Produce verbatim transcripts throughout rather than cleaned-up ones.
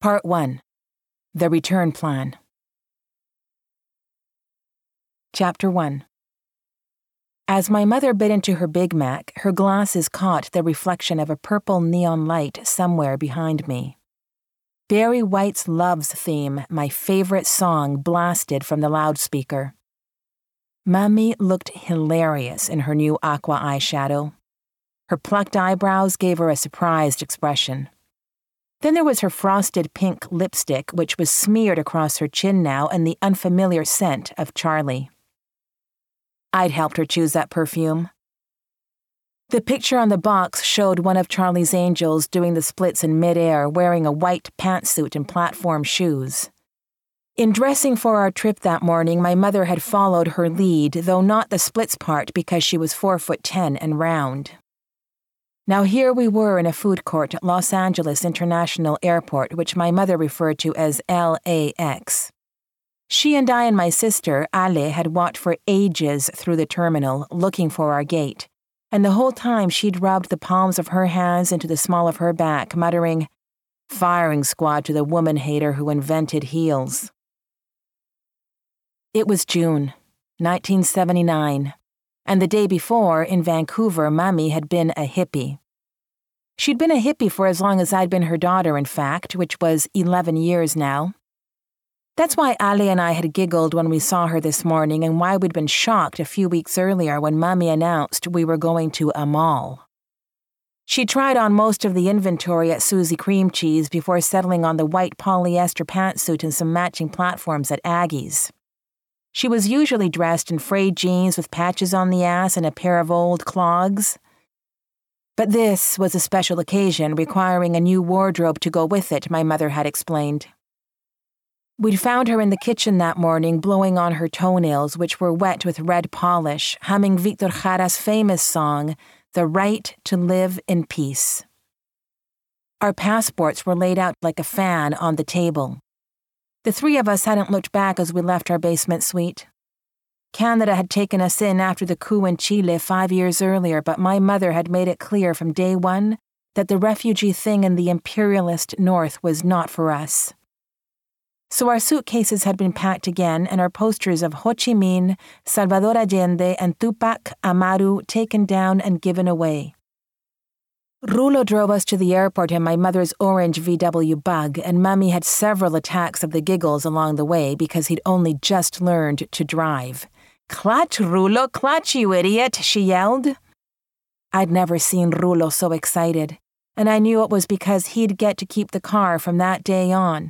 Part one. The Return Plan. Chapter one. As my mother bit into her Big Mac, her glasses caught the reflection of a purple neon light somewhere behind me. Barry White's Love's Theme, my favorite song, blasted from the loudspeaker. Mommy looked hilarious in her new aqua eyeshadow. Her plucked eyebrows gave her a surprised expression. Then there was her frosted pink lipstick, which was smeared across her chin now, and the unfamiliar scent of Charlie. I'd helped her choose that perfume. The picture on the box showed one of Charlie's angels doing the splits in midair, wearing a white pantsuit and platform shoes. In dressing for our trip that morning, my mother had followed her lead, though not the splits part because she was four foot ten and round. Now here we were in a food court at Los Angeles International Airport, which my mother referred to as L A X. She and I and my sister, Ale, had walked for ages through the terminal, looking for our gate, and the whole time she'd rubbed the palms of her hands into the small of her back, muttering, "Firing squad to the woman-hater who invented heels." It was June, nineteen seventy-nine, and the day before, in Vancouver, Mommy had been a hippie. She'd been a hippie for as long as I'd been her daughter, in fact, which was eleven years now. That's why Ali and I had giggled when we saw her this morning and why we'd been shocked a few weeks earlier when Mommy announced we were going to a mall. She tried on most of the inventory at Susie Cream Cheese before settling on the white polyester pantsuit and some matching platforms at Aggie's. She was usually dressed in frayed jeans with patches on the ass and a pair of old clogs. But this was a special occasion requiring a new wardrobe to go with it, my mother had explained. We'd found her in the kitchen that morning, blowing on her toenails, which were wet with red polish, humming Victor Jara's famous song, The Right to Live in Peace. Our passports were laid out like a fan on the table. The three of us hadn't looked back as we left our basement suite. Canada had taken us in after the coup in Chile five years earlier, but my mother had made it clear from day one that the refugee thing in the imperialist North was not for us. So our suitcases had been packed again, and our posters of Ho Chi Minh, Salvador Allende, and Tupac Amaru taken down and given away. Rulo drove us to the airport in my mother's orange V W Bug, and Mommy had several attacks of the giggles along the way because he'd only just learned to drive. "Clutch, Rulo, clutch, you idiot," she yelled. I'd never seen Rulo so excited, and I knew it was because he'd get to keep the car from that day on.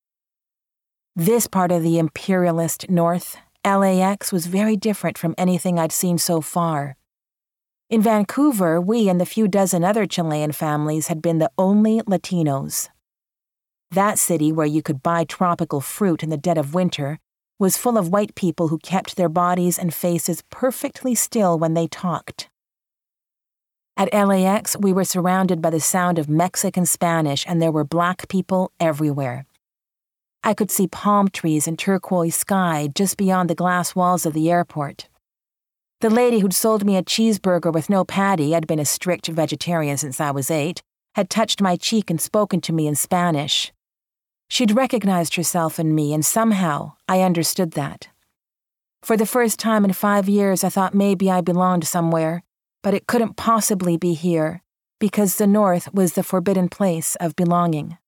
This part of the imperialist North, L A X, was very different from anything I'd seen so far. In Vancouver, we and the few dozen other Chilean families had been the only Latinos. That city, where you could buy tropical fruit in the dead of winter, was full of white people who kept their bodies and faces perfectly still when they talked. At L A X, we were surrounded by the sound of Mexican Spanish, and there were black people everywhere. I could see palm trees and turquoise sky just beyond the glass walls of the airport. The lady who'd sold me a cheeseburger with no patty, I'd been a strict vegetarian since I was eight, had touched my cheek and spoken to me in Spanish. She'd recognized herself in me, and somehow I understood that. For the first time in five years, I thought maybe I belonged somewhere, but it couldn't possibly be here, because the North was the forbidden place of belonging.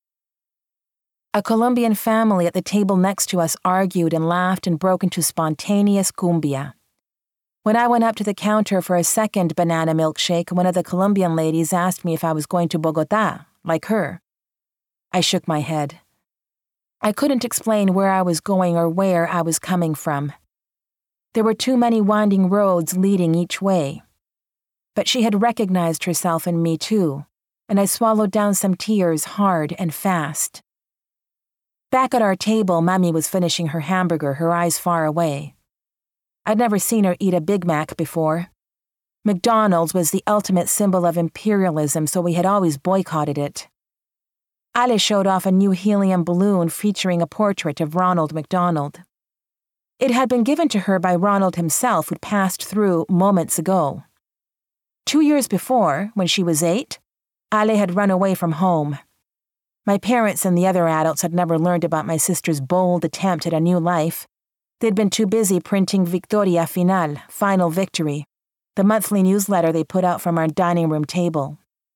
A Colombian family at the table next to us argued and laughed and broke into spontaneous cumbia. When I went up to the counter for a second banana milkshake, one of the Colombian ladies asked me if I was going to Bogotá, like her. I shook my head. I couldn't explain where I was going or where I was coming from. There were too many winding roads leading each way. But she had recognized herself in me too, and I swallowed down some tears hard and fast. Back at our table, Mommy was finishing her hamburger, her eyes far away. I'd never seen her eat a Big Mac before. McDonald's was the ultimate symbol of imperialism, so we had always boycotted it. Ale showed off a new helium balloon featuring a portrait of Ronald McDonald. It had been given to her by Ronald himself, who'd passed through moments ago. Two years before, when she was eight, Ale had run away from home. My parents and the other adults had never learned about my sister's bold attempt at a new life. They'd been too busy printing Victoria Final, Final Victory, the monthly newsletter they put out from our dining room table.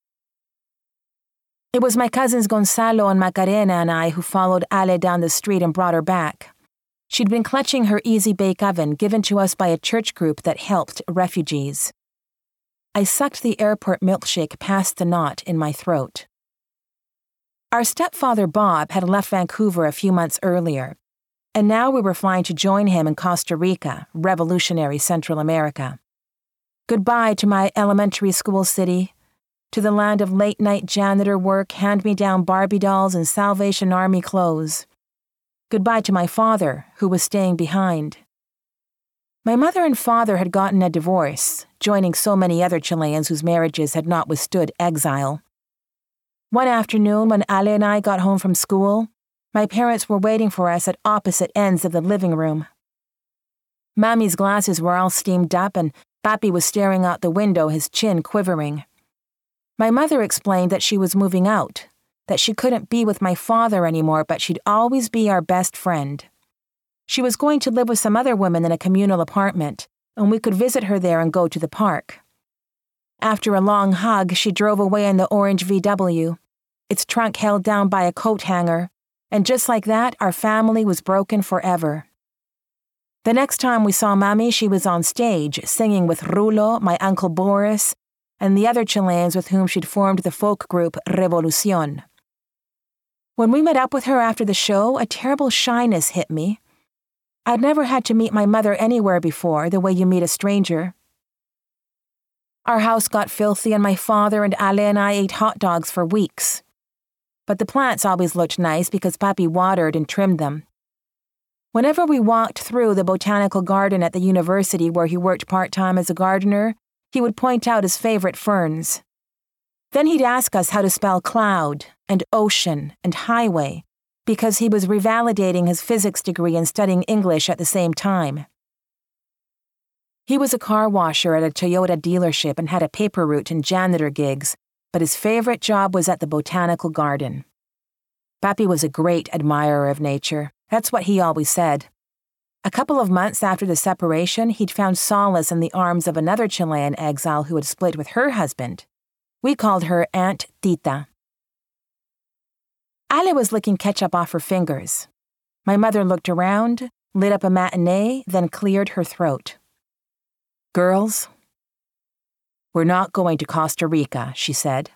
It was my cousins Gonzalo and Macarena and I who followed Ale down the street and brought her back. She'd been clutching her Easy Bake Oven given to us by a church group that helped refugees. I sucked the airport milkshake past the knot in my throat. Our stepfather Bob had left Vancouver a few months earlier, and now we were flying to join him in Costa Rica, revolutionary Central America. Goodbye to my elementary school city, to the land of late-night janitor work, hand-me-down Barbie dolls, and Salvation Army clothes. Goodbye to my father, who was staying behind. My mother and father had gotten a divorce, joining so many other Chileans whose marriages had not withstood exile. One afternoon, when Ale and I got home from school, my parents were waiting for us at opposite ends of the living room. Mommy's glasses were all steamed up, and Papi was staring out the window, his chin quivering. My mother explained that she was moving out, that she couldn't be with my father anymore, but she'd always be our best friend. She was going to live with some other women in a communal apartment, and we could visit her there and go to the park. After a long hug, she drove away in the orange V W, its trunk held down by a coat hanger, and just like that, our family was broken forever. The next time we saw Mommy, she was on stage, singing with Rulo, my Uncle Boris, and the other Chileans with whom she'd formed the folk group Revolucion. When we met up with her after the show, a terrible shyness hit me. I'd never had to meet my mother anywhere before, the way you meet a stranger. Our house got filthy, and my father and Ale and I ate hot dogs for weeks. But the plants always looked nice because Papi watered and trimmed them. Whenever we walked through the botanical garden at the university where he worked part-time as a gardener, he would point out his favorite ferns. Then he'd ask us how to spell cloud and ocean and highway, because he was revalidating his physics degree and studying English at the same time. He was a car washer at a Toyota dealership and had a paper route and janitor gigs, but his favorite job was at the botanical garden. Papi was a great admirer of nature. That's what he always said. A couple of months after the separation, he'd found solace in the arms of another Chilean exile who had split with her husband. We called her Aunt Tita. Ale was licking ketchup off her fingers. My mother looked around, lit up a matinee, then cleared her throat. Girls, we're not going to Costa Rica, she said.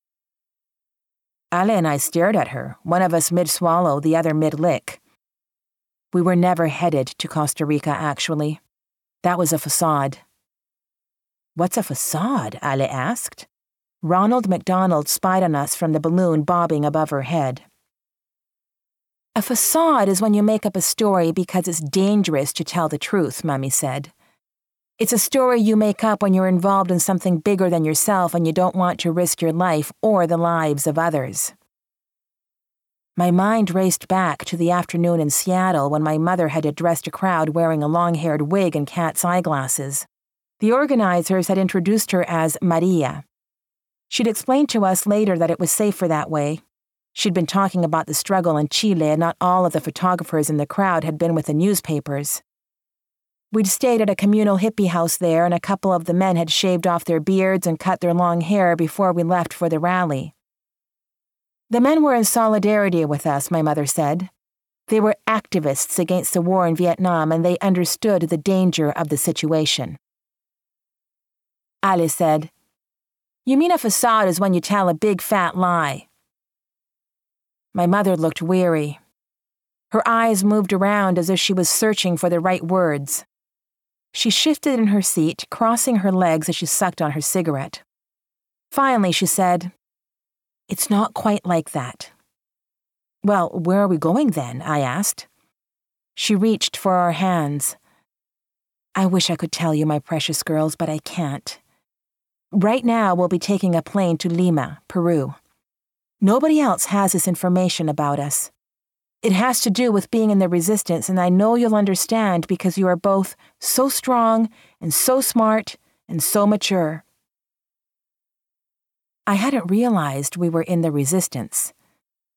Ale and I stared at her, one of us mid-swallow, the other mid-lick. We were never headed to Costa Rica, actually. That was a facade. What's a facade? Ale asked. Ronald McDonald spied on us from the balloon bobbing above her head. A facade is when you make up a story because it's dangerous to tell the truth, Mommy said. It's a story you make up when you're involved in something bigger than yourself and you don't want to risk your life or the lives of others. My mind raced back to the afternoon in Seattle when my mother had addressed a crowd wearing a long-haired wig and cat's eyeglasses. The organizers had introduced her as Maria. She'd explained to us later that it was safer that way. She'd been talking about the struggle in Chile, and not all of the photographers in the crowd had been with the newspapers. We'd stayed at a communal hippie house there, and a couple of the men had shaved off their beards and cut their long hair before we left for the rally. The men were in solidarity with us, my mother said. They were activists against the war in Vietnam, and they understood the danger of the situation. Ale said, You mean a facade is when you tell a big fat lie? My mother looked weary. Her eyes moved around as if she was searching for the right words. She shifted in her seat, crossing her legs as she sucked on her cigarette. Finally, she said, It's not quite like that. Well, where are we going then? I asked. She reached for our hands. I wish I could tell you, my precious girls, but I can't. Right now, we'll be taking a plane to Lima, Peru. Nobody else has this information about us. It has to do with being in the resistance, and I know you'll understand because you are both so strong and so smart and so mature. I hadn't realized we were in the resistance.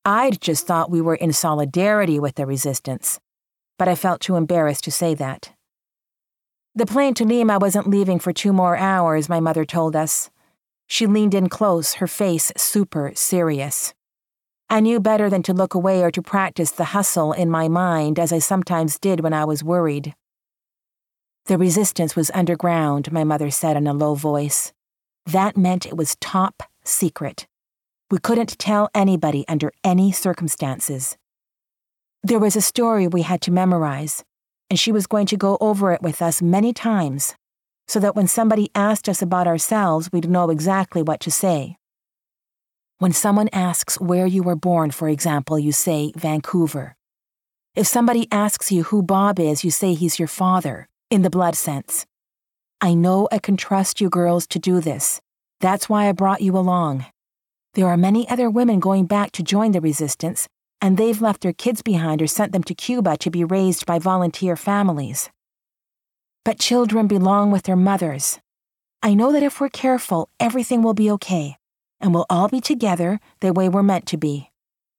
I'd just thought we were in solidarity with the resistance, but I felt too embarrassed to say that. The plane to Lima wasn't leaving for two more hours, my mother told us. She leaned in close, her face super serious. I knew better than to look away or to practice the hustle in my mind as I sometimes did when I was worried. The resistance was underground, my mother said in a low voice. That meant it was top secret. We couldn't tell anybody under any circumstances. There was a story we had to memorize, and she was going to go over it with us many times, so that when somebody asked us about ourselves, we'd know exactly what to say. When someone asks where you were born, for example, you say Vancouver. If somebody asks you who Bob is, you say he's your father, in the blood sense. I know I can trust you girls to do this. That's why I brought you along. There are many other women going back to join the resistance, and they've left their kids behind or sent them to Cuba to be raised by volunteer families. But children belong with their mothers. I know that if we're careful, everything will be okay, and we'll all be together the way we're meant to be.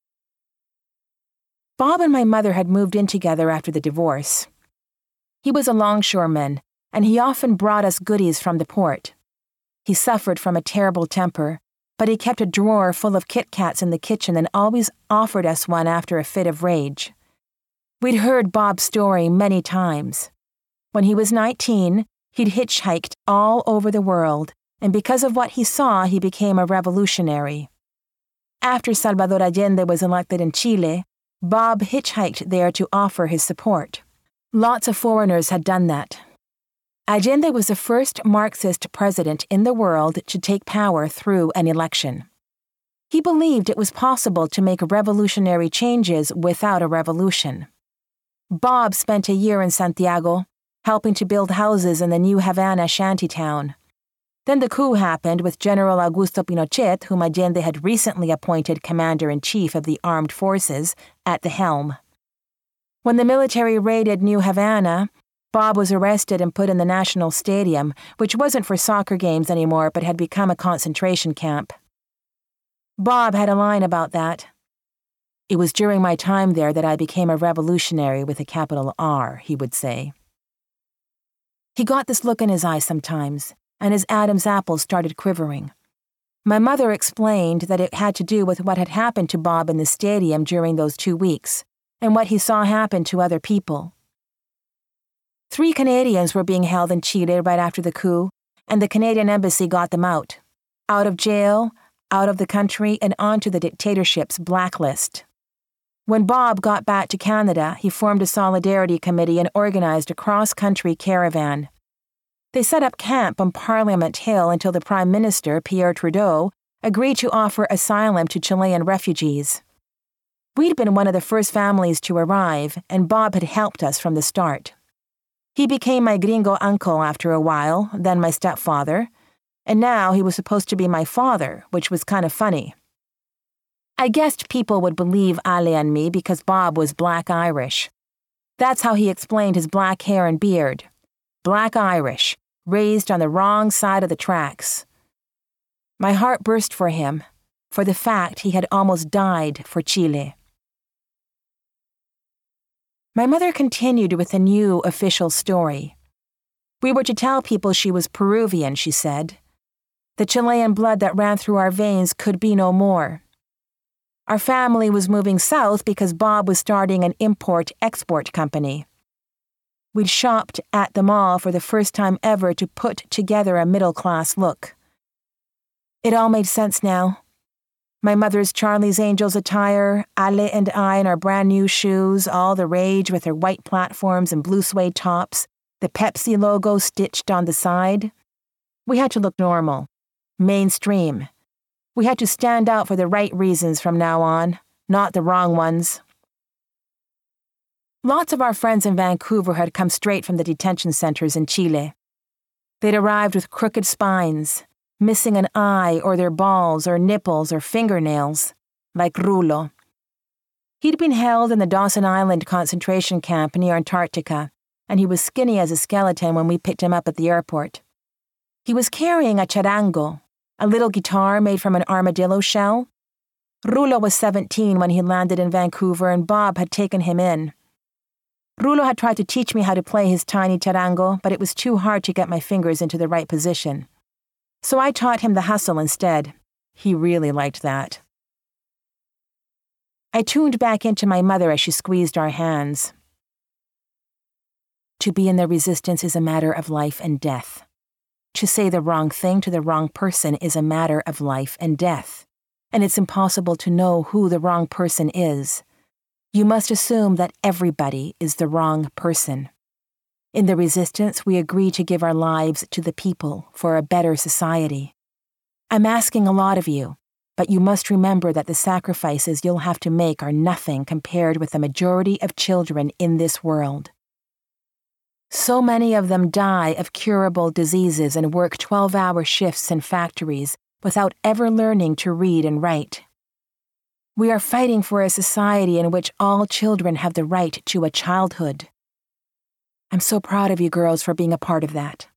Bob and my mother had moved in together after the divorce. He was a longshoreman, and he often brought us goodies from the port. He suffered from a terrible temper, but he kept a drawer full of Kit Kats in the kitchen and always offered us one after a fit of rage. We'd heard Bob's story many times. When he was nineteen, he'd hitchhiked all over the world, and because of what he saw, he became a revolutionary. After Salvador Allende was elected in Chile, Bob hitchhiked there to offer his support. Lots of foreigners had done that. Allende was the first Marxist president in the world to take power through an election. He believed it was possible to make revolutionary changes without a revolution. Bob spent a year in Santiago, helping to build houses in the New Havana shantytown. Then the coup happened with General Augusto Pinochet, whom Allende had recently appointed commander-in-chief of the armed forces, at the helm. When the military raided New Havana, Bob was arrested and put in the National Stadium, which wasn't for soccer games anymore but had become a concentration camp. Bob had a line about that. It was during my time there that I became a revolutionary with a capital R, he would say. He got this look in his eye sometimes, and his Adam's apple started quivering. My mother explained that it had to do with what had happened to Bob in the stadium during those two weeks, and what he saw happen to other people. Three Canadians were being held in Chile right after the coup, and the Canadian embassy got them out. Out of jail, out of the country, and onto the dictatorship's blacklist. When Bob got back to Canada, he formed a solidarity committee and organized a cross-country caravan. They set up camp on Parliament Hill until the Prime Minister, Pierre Trudeau, agreed to offer asylum to Chilean refugees. We'd been one of the first families to arrive, and Bob had helped us from the start. He became my gringo uncle after a while, then my stepfather, and now he was supposed to be my father, which was kind of funny. I guessed people would believe Ale and me because Bob was black Irish. That's how he explained his black hair and beard. Black Irish, raised on the wrong side of the tracks. My heart burst for him, for the fact he had almost died for Chile. My mother continued with a new official story. We were to tell people she was Peruvian, she said. The Chilean blood that ran through our veins could be no more. Our family was moving south because Bob was starting an import-export company. We'd shopped at the mall for the first time ever to put together a middle-class look. It all made sense now. My mother's Charlie's Angels attire, Ale and I in our brand-new shoes, all the rage with her white platforms and blue suede tops, the Pepsi logo stitched on the side. We had to look normal, mainstream. We had to stand out for the right reasons from now on, not the wrong ones. Lots of our friends in Vancouver had come straight from the detention centers in Chile. They'd arrived with crooked spines, missing an eye or their balls or nipples or fingernails, like Rulo. He'd been held in the Dawson Island concentration camp near Antarctica, and he was skinny as a skeleton when we picked him up at the airport. He was carrying a charango, a little guitar made from an armadillo shell. Rulo was seventeen when he landed in Vancouver, and Bob had taken him in. Rulo had tried to teach me how to play his tiny charango, but it was too hard to get my fingers into the right position. So I taught him the hustle instead. He really liked that. I tuned back into my mother as she squeezed our hands. To be in the resistance is a matter of life and death. To say the wrong thing to the wrong person is a matter of life and death. And it's impossible to know who the wrong person is. You must assume that everybody is the wrong person. In the resistance, we agree to give our lives to the people for a better society. I'm asking a lot of you, but you must remember that the sacrifices you'll have to make are nothing compared with the majority of children in this world. So many of them die of curable diseases and work twelve-hour shifts in factories without ever learning to read and write. We are fighting for a society in which all children have the right to a childhood. I'm so proud of you girls for being a part of that.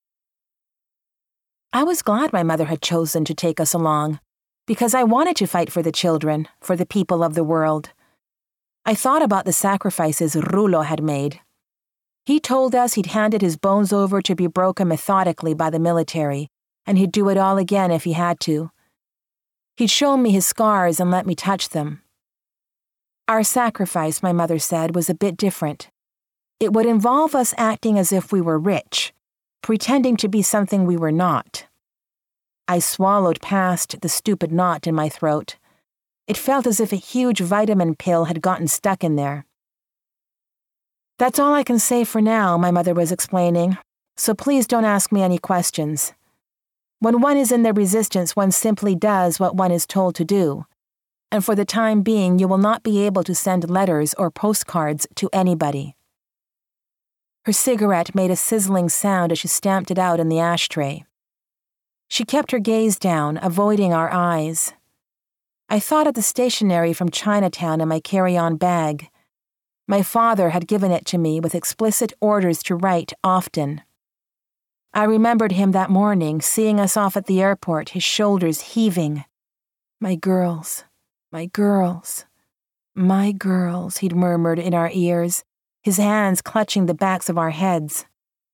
I was glad my mother had chosen to take us along, because I wanted to fight for the children, for the people of the world. I thought about the sacrifices Rulo had made. He told us he'd handed his bones over to be broken methodically by the military, and he'd do it all again if he had to. He'd shown me his scars and let me touch them. Our sacrifice, my mother said, was a bit different. It would involve us acting as if we were rich, pretending to be something we were not. I swallowed past the stupid knot in my throat. It felt as if a huge vitamin pill had gotten stuck in there. That's all I can say for now, my mother was explaining, so please don't ask me any questions. When one is in the resistance, one simply does what one is told to do, and for the time being, you will not be able to send letters or postcards to anybody. Her cigarette made a sizzling sound as she stamped it out in the ashtray. She kept her gaze down, avoiding our eyes. I thought of the stationery from Chinatown in my carry-on bag. My father had given it to me with explicit orders to write often. I remembered him that morning, seeing us off at the airport, his shoulders heaving. My girls, my girls, my girls, he'd murmured in our ears, his hands clutching the backs of our heads.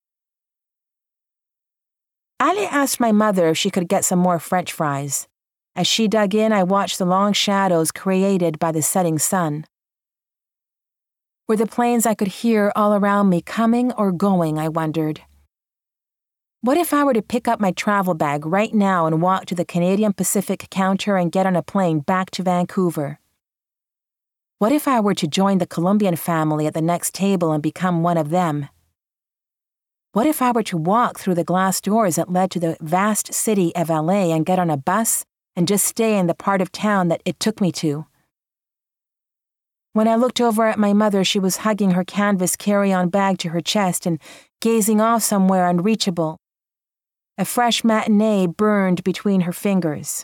Ali asked my mother if she could get some more French fries. As she dug in, I watched the long shadows created by the setting sun. Were the planes I could hear all around me coming or going, I wondered. What if I were to pick up my travel bag right now and walk to the Canadian Pacific counter and get on a plane back to Vancouver? What if I were to join the Colombian family at the next table and become one of them? What if I were to walk through the glass doors that led to the vast city of L A and get on a bus and just stay in the part of town that it took me to? When I looked over at my mother, she was hugging her canvas carry-on bag to her chest and gazing off somewhere unreachable. A fresh matinee burned between her fingers.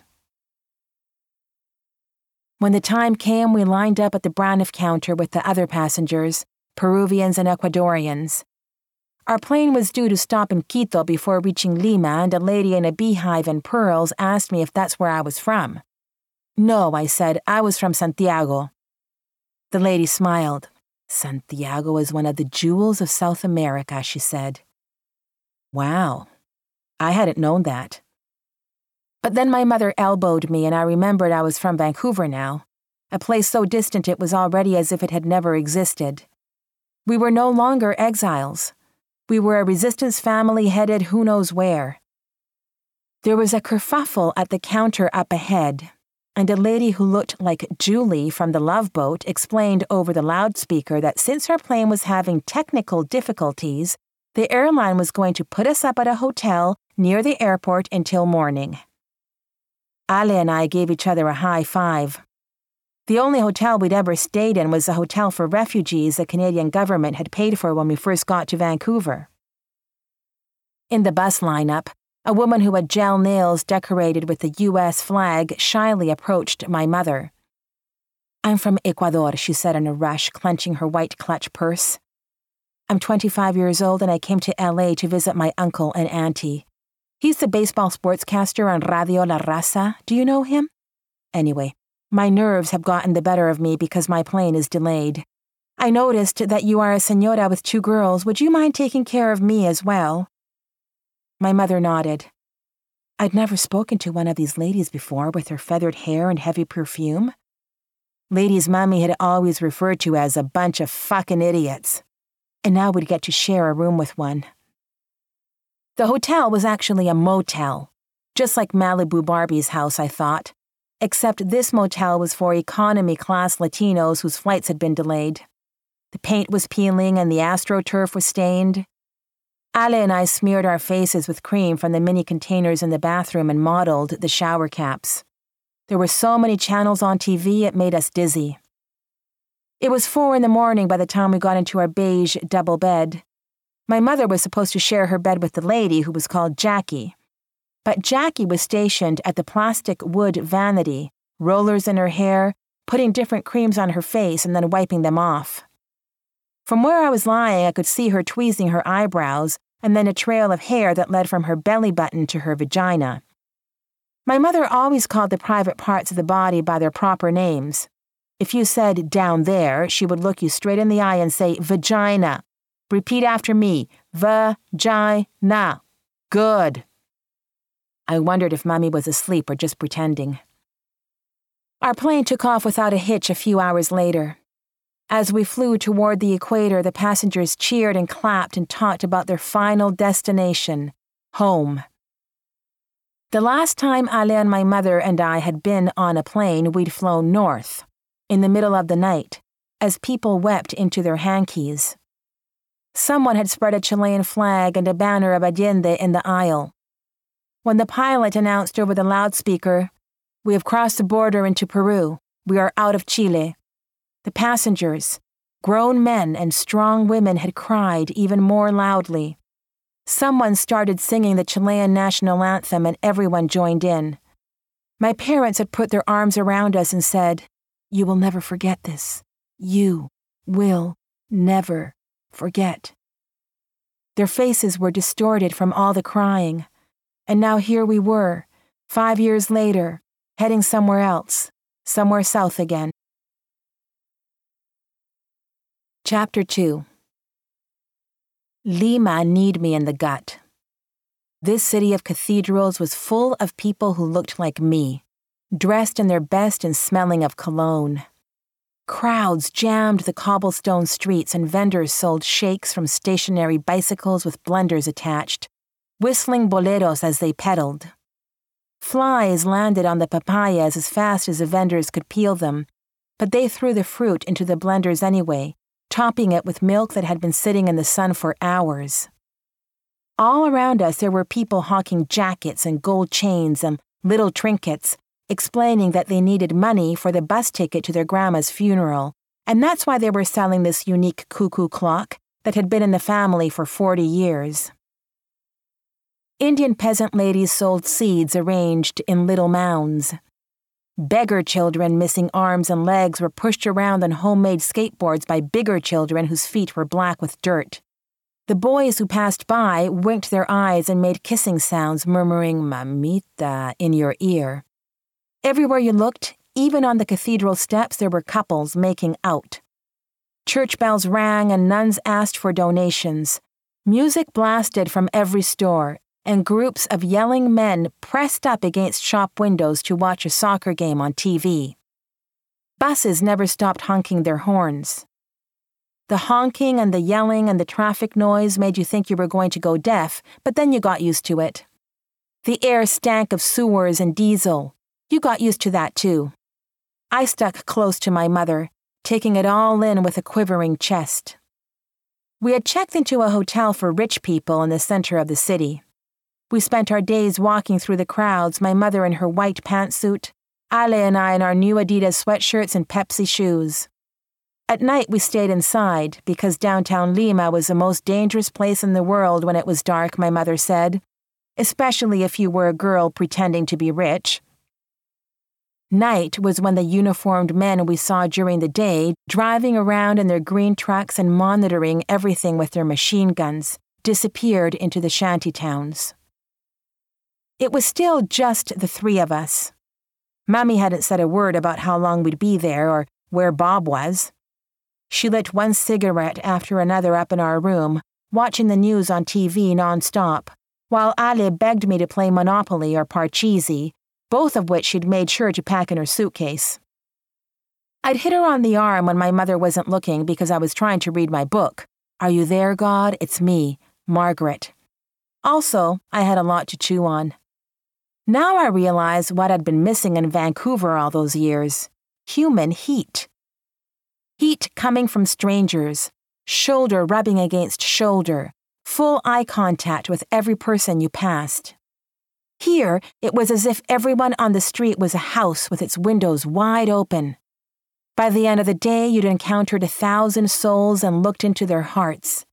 When the time came, we lined up at the Braniff counter with the other passengers, Peruvians and Ecuadorians. Our plane was due to stop in Quito before reaching Lima, and a lady in a beehive and pearls asked me if that's where I was from. No, I said, I was from Santiago. The lady smiled. Santiago is one of the jewels of South America, she said. Wow. I hadn't known that. But then my mother elbowed me, and I remembered I was from Vancouver now, a place so distant it was already as if it had never existed. We were no longer exiles. We were a resistance family headed who knows where. There was a kerfuffle at the counter up ahead, and a lady who looked like Julie from the Love Boat explained over the loudspeaker that since her plane was having technical difficulties, the airline was going to put us up at a hotel near the airport until morning. Ale and I gave each other a high five. The only hotel we'd ever stayed in was a hotel for refugees the Canadian government had paid for when we first got to Vancouver. In the bus lineup, a woman who had gel nails decorated with the U S flag shyly approached my mother. I'm from Ecuador, she said in a rush, clenching her white clutch purse. I'm twenty-five years old and I came to L A to visit my uncle and auntie. He's the baseball sportscaster on Radio La Raza. Do you know him? Anyway, My nerves have gotten the better of me because my plane is delayed. I noticed that you are a señora with two girls. Would you mind taking care of me as well?" My mother nodded. I'd never spoken to one of these ladies before with her feathered hair and heavy perfume. Ladies Mommy had always referred to as a bunch of fucking idiots. And now we'd get to share a room with one. The hotel was actually a motel, just like Malibu Barbie's house, I thought, except this motel was for economy-class Latinos whose flights had been delayed. The paint was peeling and the AstroTurf was stained. Ale and I smeared our faces with cream from the mini containers in the bathroom and modeled the shower caps. There were so many channels on T V it made us dizzy. It was four in the morning by the time we got into our beige double bed. My mother was supposed to share her bed with the lady who was called Jackie. But Jackie was stationed at the plastic wood vanity, rollers in her hair, putting different creams on her face and then wiping them off. From where I was lying, I could see her tweezing her eyebrows and then a trail of hair that led from her belly button to her vagina. My mother always called the private parts of the body by their proper names. If you said down there, she would look you straight in the eye and say vagina. Repeat after me, vagina. Good. I wondered if Mommy was asleep or just pretending. Our plane took off without a hitch a few hours later. As we flew toward the equator, the passengers cheered and clapped and talked about their final destination, home. The last time Ale and my mother and I had been on a plane, we'd flown north, in the middle of the night, as people wept into their hankies. Someone had spread a Chilean flag and a banner of Allende in the aisle. When the pilot announced over the loudspeaker, "We have crossed the border into Peru. We are out of Chile," the passengers, grown men and strong women, had cried even more loudly. Someone started singing the Chilean national anthem and everyone joined in. My parents had put their arms around us and said, "You will never forget this. You will never forget." Their faces were distorted from all the crying, and now here we were, five years later, heading somewhere else, somewhere south again. Chapter two. Lima kneed me in the gut. This city of cathedrals was full of people who looked like me, dressed in their best and smelling of cologne. Crowds jammed the cobblestone streets and vendors sold shakes from stationary bicycles with blenders attached, whistling boleros as they pedaled. Flies landed on the papayas as fast as the vendors could peel them, but they threw the fruit into the blenders anyway, topping it with milk that had been sitting in the sun for hours. All around us there were people hawking jackets and gold chains and little trinkets, explaining that they needed money for the bus ticket to their grandma's funeral, and that's why they were selling this unique cuckoo clock that had been in the family for forty years. Indian peasant ladies sold seeds arranged in little mounds. Beggar children missing arms and legs were pushed around on homemade skateboards by bigger children whose feet were black with dirt. The boys who passed by winked their eyes and made kissing sounds, murmuring "mamita" in your ear. Everywhere you looked, even on the cathedral steps, there were couples making out. Church bells rang and nuns asked for donations. Music blasted from every store, and groups of yelling men pressed up against shop windows to watch a soccer game on T V. Buses never stopped honking their horns. The honking and the yelling and the traffic noise made you think you were going to go deaf, but then you got used to it. The air stank of sewers and diesel. You got used to that too. I stuck close to my mother, taking it all in with a quivering chest. We had checked into a hotel for rich people in the center of the city. We spent our days walking through the crowds, my mother in her white pantsuit, Ale and I in our new Adidas sweatshirts and Pepsi shoes. At night we stayed inside, because downtown Lima was the most dangerous place in the world when it was dark, my mother said, especially if you were a girl pretending to be rich. Night was when the uniformed men we saw during the day, driving around in their green trucks and monitoring everything with their machine guns, disappeared into the shanty towns. It was still just the three of us. Mommy hadn't said a word about how long we'd be there or where Bob was. She lit one cigarette after another up in our room, watching the news on T V nonstop, while Ale begged me to play Monopoly or Parcheesi, both of which she'd made sure to pack in her suitcase. I'd hit her on the arm when my mother wasn't looking because I was trying to read my book, Are You There, God? It's Me, Margaret. Also, I had a lot to chew on. Now I realize what I'd been missing in Vancouver all those years. Human heat. Heat coming from strangers, shoulder rubbing against shoulder, full eye contact with every person you passed. Here, it was as if everyone on the street was a house with its windows wide open. By the end of the day, you'd encountered a thousand souls and looked into their hearts.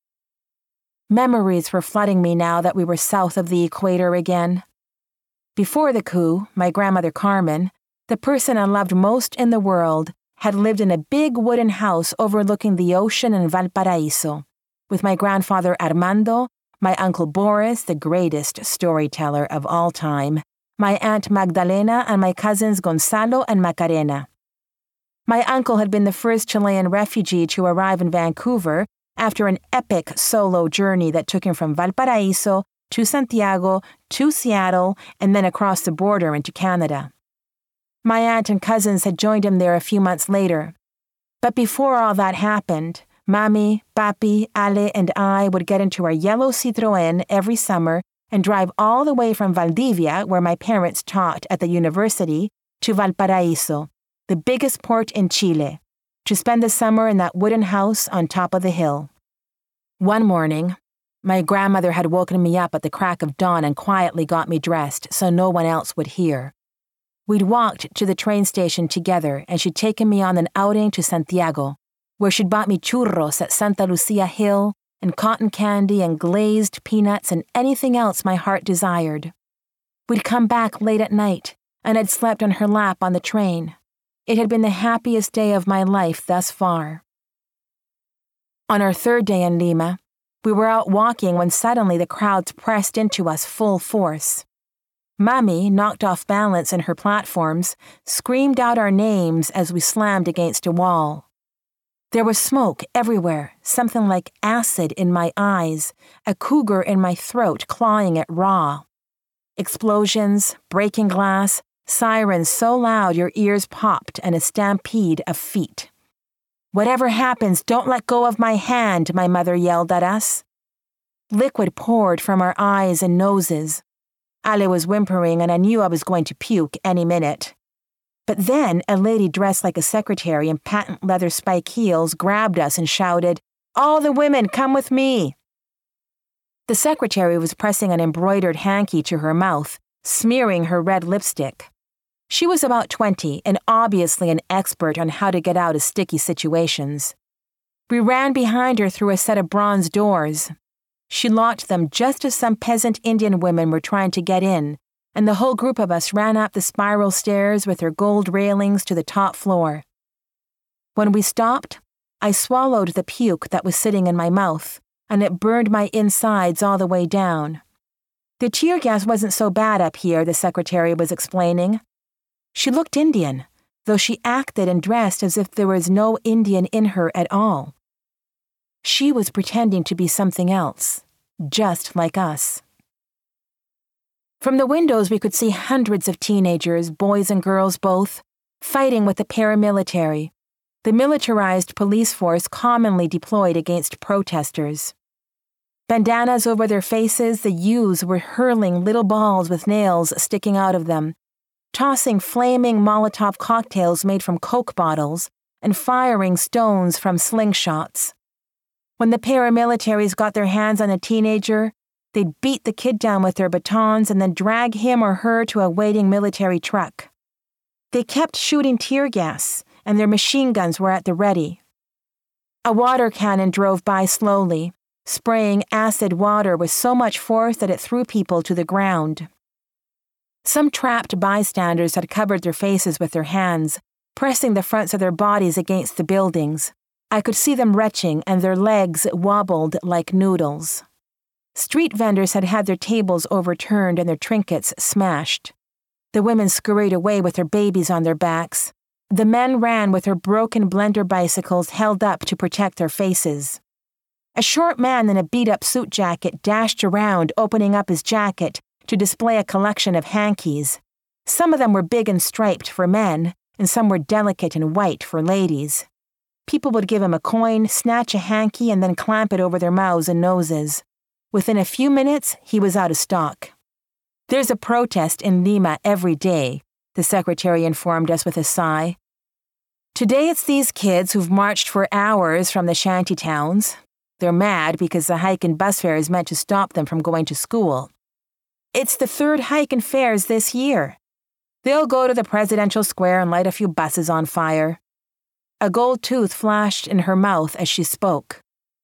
Memories were flooding me now that we were south of the equator again. Before the coup, my grandmother Carmen, the person I loved most in the world, had lived in a big wooden house overlooking the ocean in Valparaiso, with my grandfather Armando, my uncle Boris, the greatest storyteller of all time, my aunt Magdalena, and my cousins Gonzalo and Macarena. My uncle had been the first Chilean refugee to arrive in Vancouver after an epic solo journey that took him from Valparaiso to Santiago to Seattle and then across the border into Canada. My aunt and cousins had joined him there a few months later. But before all that happened, Mami, Papi, Ale, and I would get into our yellow Citroën every summer and drive all the way from Valdivia, where my parents taught at the university, to Valparaiso, the biggest port in Chile, to spend the summer in that wooden house on top of the hill. One morning, my grandmother had woken me up at the crack of dawn and quietly got me dressed so no one else would hear. We'd walked to the train station together, and she'd taken me on an outing to Santiago, where she'd bought me churros at Santa Lucia Hill, and cotton candy and glazed peanuts and anything else my heart desired. We'd come back late at night, and I'd slept on her lap on the train. It had been the happiest day of my life thus far. On our third day in Lima, we were out walking when suddenly the crowds pressed into us full force. Mami, knocked off balance in her platforms, screamed out our names as we slammed against a wall. There was smoke everywhere, something like acid in my eyes, a cougar in my throat clawing it raw. Explosions, breaking glass, sirens so loud your ears popped, and a stampede of feet. "Whatever happens, don't let go of my hand," my mother yelled at us. Liquid poured from our eyes and noses. Ale was whimpering, and I knew I was going to puke any minute. But then a lady dressed like a secretary in patent leather spike heels grabbed us and shouted, "All the women, come with me!" The secretary was pressing an embroidered hanky to her mouth, smearing her red lipstick. She was about twenty and obviously an expert on how to get out of sticky situations. We ran behind her through a set of bronze doors. She locked them just as some peasant Indian women were trying to get in, and the whole group of us ran up the spiral stairs with their gold railings to the top floor. When we stopped, I swallowed the puke that was sitting in my mouth, and it burned my insides all the way down. The tear gas wasn't so bad up here, the secretary was explaining. She looked Indian, though she acted and dressed as if there was no Indian in her at all. She was pretending to be something else, just like us. From the windows we could see hundreds of teenagers, boys and girls both, fighting with the paramilitary, the militarized police force commonly deployed against protesters. Bandanas over their faces, the youths were hurling little balls with nails sticking out of them, tossing flaming Molotov cocktails made from Coke bottles, and firing stones from slingshots. When the paramilitaries got their hands on a teenager, they'd beat the kid down with their batons and then drag him or her to a waiting military truck. They kept shooting tear gas, and their machine guns were at the ready. A water cannon drove by slowly, spraying acid water with so much force that it threw people to the ground. Some trapped bystanders had covered their faces with their hands, pressing the fronts of their bodies against the buildings. I could see them retching, and their legs wobbled like noodles. Street vendors had had their tables overturned and their trinkets smashed. The women scurried away with their babies on their backs. The men ran with their broken blender bicycles held up to protect their faces. A short man in a beat-up suit jacket dashed around, opening up his jacket to display a collection of hankies. Some of them were big and striped for men, and some were delicate and white for ladies. People would give him a coin, snatch a hanky, and then clamp it over their mouths and noses. Within a few minutes, he was out of stock. There's a protest in Lima every day, the secretary informed us with a sigh. Today it's these kids who've marched for hours from the shanty towns. They're mad because the hike and bus fare is meant to stop them from going to school. It's the third hike and fares this year. They'll go to the presidential square and light a few buses on fire. A gold tooth flashed in her mouth as she spoke.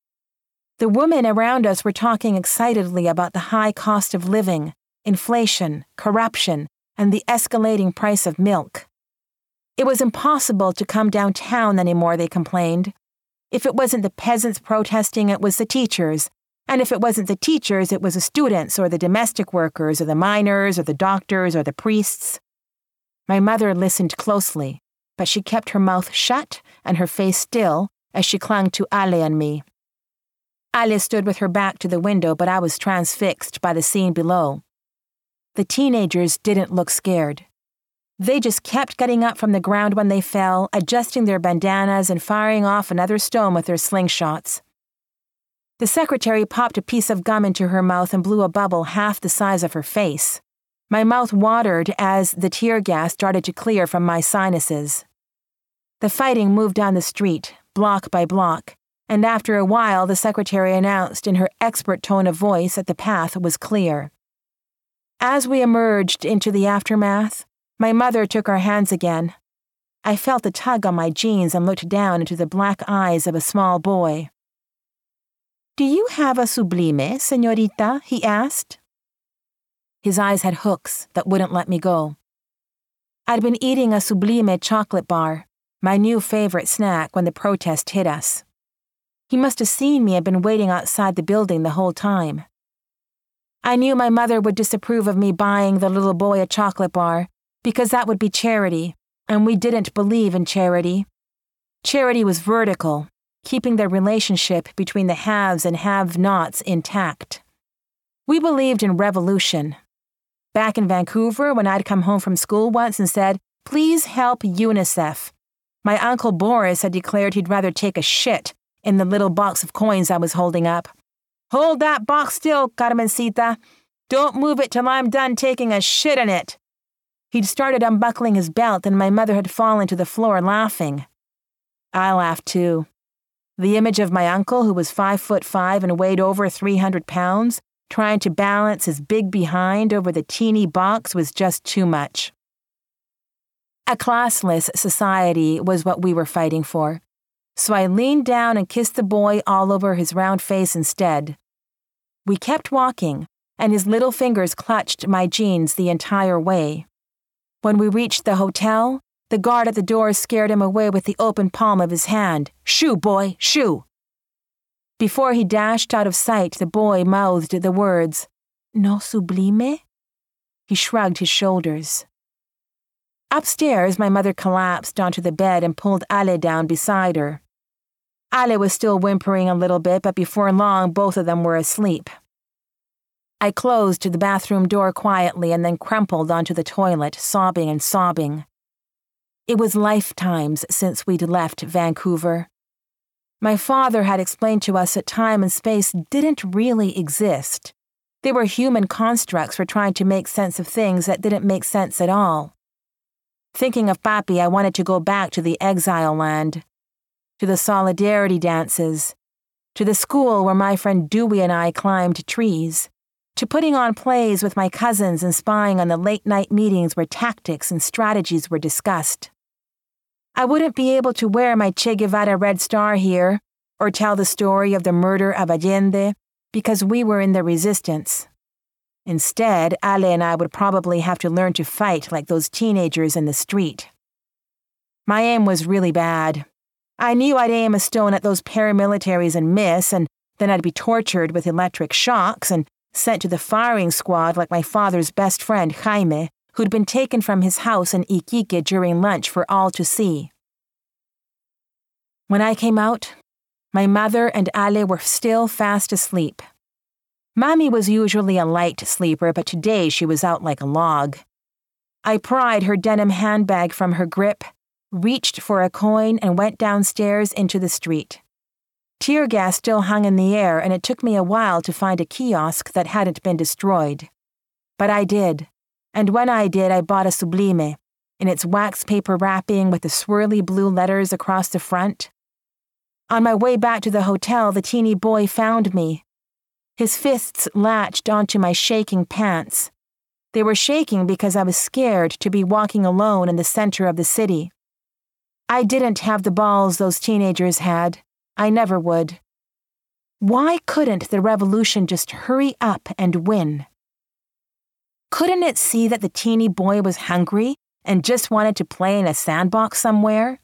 The women around us were talking excitedly about the high cost of living, inflation, corruption, and the escalating price of milk. It was impossible to come downtown anymore, they complained. If it wasn't the peasants protesting, it was the teachers. And if it wasn't the teachers, it was the students or the domestic workers or the miners or the doctors or the priests. My mother listened closely, but she kept her mouth shut and her face still as she clung to Ale and me. Ale stood with her back to the window, but I was transfixed by the scene below. The teenagers didn't look scared. They just kept getting up from the ground when they fell, adjusting their bandanas and firing off another stone with their slingshots. The secretary popped a piece of gum into her mouth and blew a bubble half the size of her face. My mouth watered as the tear gas started to clear from my sinuses. The fighting moved down the street, block by block, and after a while the secretary announced in her expert tone of voice that the path was clear. As we emerged into the aftermath, my mother took our hands again. I felt a tug on my jeans and looked down into the black eyes of a small boy. "Do you have a sublime, señorita?" he asked. His eyes had hooks that wouldn't let me go. I'd been eating a sublime chocolate bar, my new favorite snack, when the protest hit us. He must have seen me and been waiting outside the building the whole time. I knew my mother would disapprove of me buying the little boy a chocolate bar, because that would be charity, and we didn't believe in charity. Charity was vertical, keeping the relationship between the haves and have-nots intact. We believed in revolution. Back in Vancouver, when I'd come home from school once and said, "Please help UNICEF," my Uncle Boris had declared he'd rather take a shit in the little box of coins I was holding up. "Hold that box still, Carmencita. Don't move it till I'm done taking a shit in it." He'd started unbuckling his belt and my mother had fallen to the floor laughing. I laughed too. The image of my uncle, who was five foot five and weighed over three hundred pounds, trying to balance his big behind over the teeny box was just too much. A classless society was what we were fighting for, so I leaned down and kissed the boy all over his round face instead. We kept walking, and his little fingers clutched my jeans the entire way. When we reached the hotel, the guard at the door scared him away with the open palm of his hand. "Shoo, boy, shoo!" Before he dashed out of sight, the boy mouthed the words, "No sublime?" He shrugged his shoulders. Upstairs, my mother collapsed onto the bed and pulled Ale down beside her. Ale was still whimpering a little bit, but before long, both of them were asleep. I closed the bathroom door quietly and then crumpled onto the toilet, sobbing and sobbing. It was lifetimes since we'd left Vancouver. My father had explained to us that time and space didn't really exist. They were human constructs for trying to make sense of things that didn't make sense at all. Thinking of Papi, I wanted to go back to the exile land, to the solidarity dances, to the school where my friend Dewey and I climbed trees, to putting on plays with my cousins and spying on the late-night meetings where tactics and strategies were discussed. I wouldn't be able to wear my Che Guevara red star here or tell the story of the murder of Allende because we were in the resistance. Instead, Ale and I would probably have to learn to fight like those teenagers in the street. My aim was really bad. I knew I'd aim a stone at those paramilitaries and miss, and then I'd be tortured with electric shocks and sent to the firing squad like my father's best friend, Jaime, who'd been taken from his house in Iquique during lunch for all to see. When I came out, my mother and Ale were still fast asleep. Mommy was usually a light sleeper, but today she was out like a log. I pried her denim handbag from her grip, reached for a coin, and went downstairs into the street. Tear gas still hung in the air, and it took me a while to find a kiosk that hadn't been destroyed. But I did, and when I did, I bought a Sublime, in its wax paper wrapping with the swirly blue letters across the front. On my way back to the hotel, the teeny boy found me. His fists latched onto my shaking pants. They were shaking because I was scared to be walking alone in the center of the city. I didn't have the balls those teenagers had. I never would. Why couldn't the revolution just hurry up and win? Couldn't it see that the teeny boy was hungry and just wanted to play in a sandbox somewhere?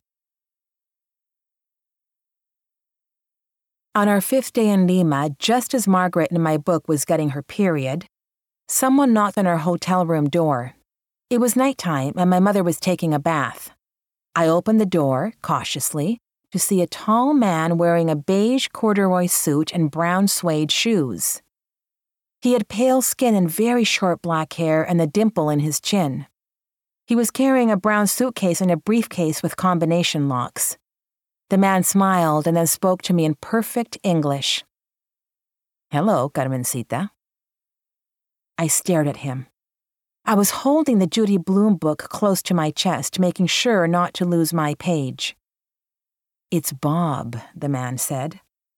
On our fifth day in Lima, just as Margaret in my book was getting her period, someone knocked on our hotel room door. It was nighttime and my mother was taking a bath. I opened the door, cautiously, to see a tall man wearing a beige corduroy suit and brown suede shoes. He had pale skin and very short black hair and a dimple in his chin. He was carrying a brown suitcase and a briefcase with combination locks. The man smiled and then spoke to me in perfect English. "Hello, Carmencita." I stared at him. I was holding the Judy Blume book close to my chest, making sure not to lose my page. "It's Bob," the man said.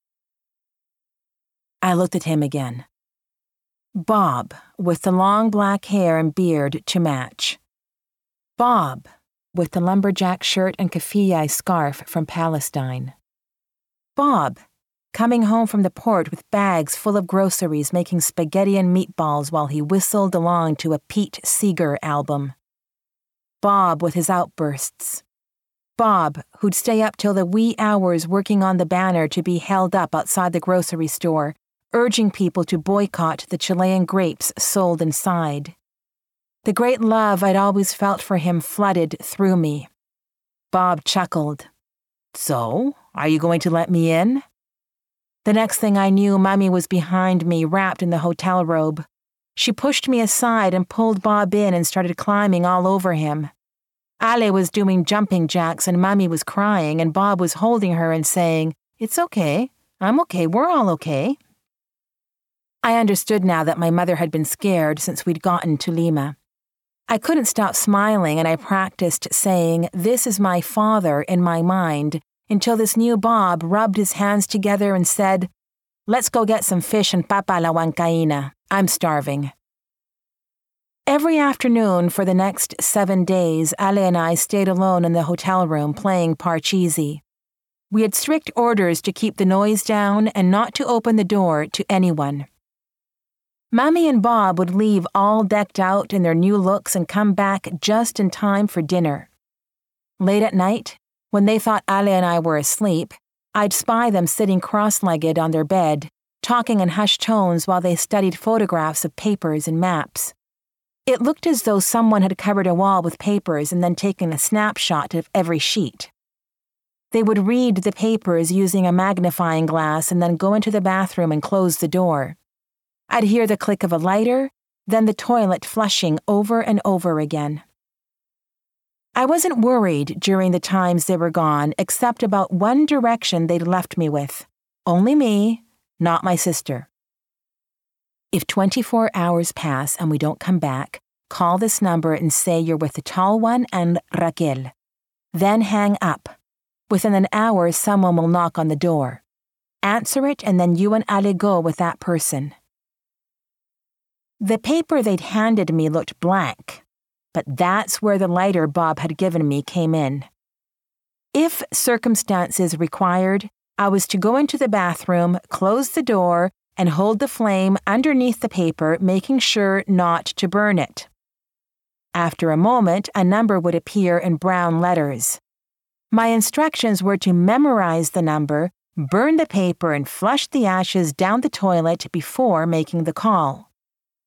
I looked at him again. Bob, with the long black hair and beard to match. Bob, with the lumberjack shirt and keffiyeh scarf from Palestine. Bob, coming home from the port with bags full of groceries, making spaghetti and meatballs while he whistled along to a Pete Seeger album. Bob with his outbursts. Bob, who'd stay up till the wee hours working on the banner to be held up outside the grocery store, urging people to boycott the Chilean grapes sold inside. The great love I'd always felt for him flooded through me. Bob chuckled. "So, are you going to let me in?" The next thing I knew, Mommy was behind me, wrapped in the hotel robe. She pushed me aside and pulled Bob in and started climbing all over him. Ale was doing jumping jacks and Mommy was crying and Bob was holding her and saying, "It's okay. I'm okay. We're all okay." I understood now that my mother had been scared since we'd gotten to Lima. I couldn't stop smiling and I practiced saying, "This is my father," in my mind, until this new Bob rubbed his hands together and said, "Let's go get some fish and papa a la huancaína. I'm starving." Every afternoon for the next seven days, Ale and I stayed alone in the hotel room playing Parcheesi. We had strict orders to keep the noise down and not to open the door to anyone. Mommy and Bob would leave all decked out in their new looks and come back just in time for dinner. Late at night, when they thought Ale and I were asleep, I'd spy them sitting cross-legged on their bed, talking in hushed tones while they studied photographs of papers and maps. It looked as though someone had covered a wall with papers and then taken a snapshot of every sheet. They would read the papers using a magnifying glass and then go into the bathroom and close the door. I'd hear the click of a lighter, then the toilet flushing over and over again. I wasn't worried during the times they were gone, except about one direction they'd left me with. Only me, not my sister. If twenty-four hours pass and we don't come back, call this number and say you're with the tall one and Raquel. Then hang up. Within an hour, someone will knock on the door. Answer it and then you and Ale go with that person. The paper they'd handed me looked blank, but that's where the lighter Bob had given me came in. If circumstances required, I was to go into the bathroom, close the door, and hold the flame underneath the paper, making sure not to burn it. After a moment, a number would appear in brown letters. My instructions were to memorize the number, burn the paper, and flush the ashes down the toilet before making the call.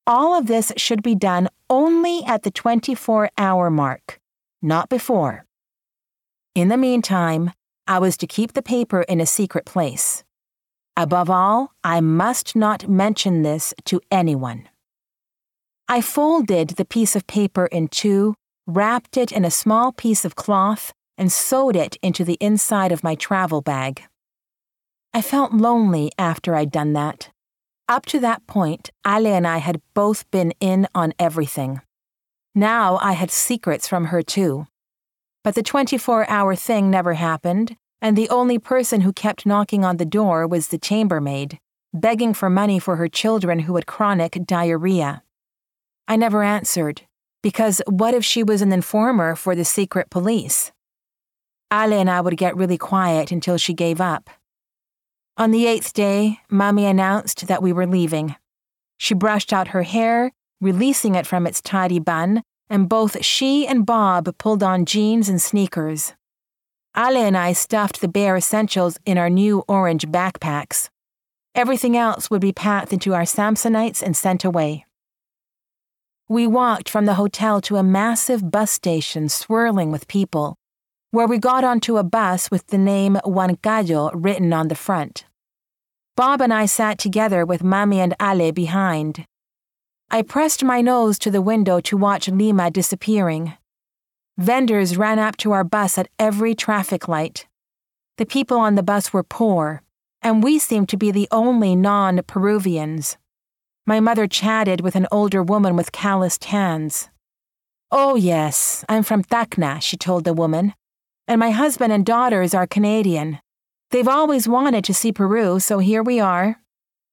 all of this should be done only at the twenty-four hour mark, not before. In the meantime, I was to keep the paper in a secret place. Above all, I must not mention this to anyone. I folded the piece of paper in two, wrapped it in a small piece of cloth, and sewed it into the inside of my travel bag. I felt lonely after I'd done that. Up to that point, Ale and I had both been in on everything. Now I had secrets from her too. But the twenty-four hour thing never happened, and the only person who kept knocking on the door was the chambermaid, begging for money for her children who had chronic diarrhea. I never answered, because what if she was an informer for the secret police? Ale and I would get really quiet until she gave up. On the eighth day, Mommy announced that we were leaving. She brushed out her hair, releasing it from its tidy bun, and both she and Bob pulled on jeans and sneakers. Ale and I stuffed the bare essentials in our new orange backpacks. Everything else would be packed into our Samsonites and sent away. We walked from the hotel to a massive bus station swirling with people, where we got onto a bus with the name Huancayo written on the front. Bob and I sat together with Mami and Ale behind. I pressed my nose to the window to watch Lima disappearing. Vendors ran up to our bus at every traffic light. The people on the bus were poor, and we seemed to be the only non-Peruvians. My mother chatted with an older woman with calloused hands. "Oh yes, I'm from Tacna," she told the woman. "And my husband and daughters are Canadian. They've always wanted to see Peru, so here we are."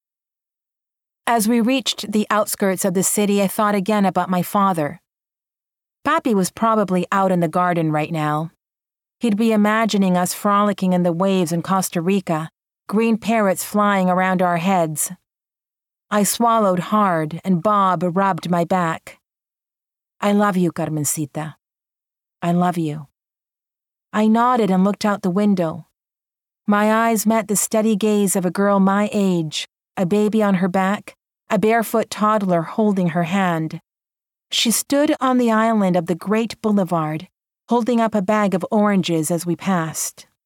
As we reached the outskirts of the city, I thought again about my father. Papi was probably out in the garden right now. He'd be imagining us frolicking in the waves in Costa Rica, green parrots flying around our heads. I swallowed hard, and Bob rubbed my back. "I love you, Carmencita. I love you." I nodded and looked out the window. My eyes met the steady gaze of a girl my age, a baby on her back, a barefoot toddler holding her hand. She stood on the island of the Great Boulevard, holding up a bag of oranges as we passed.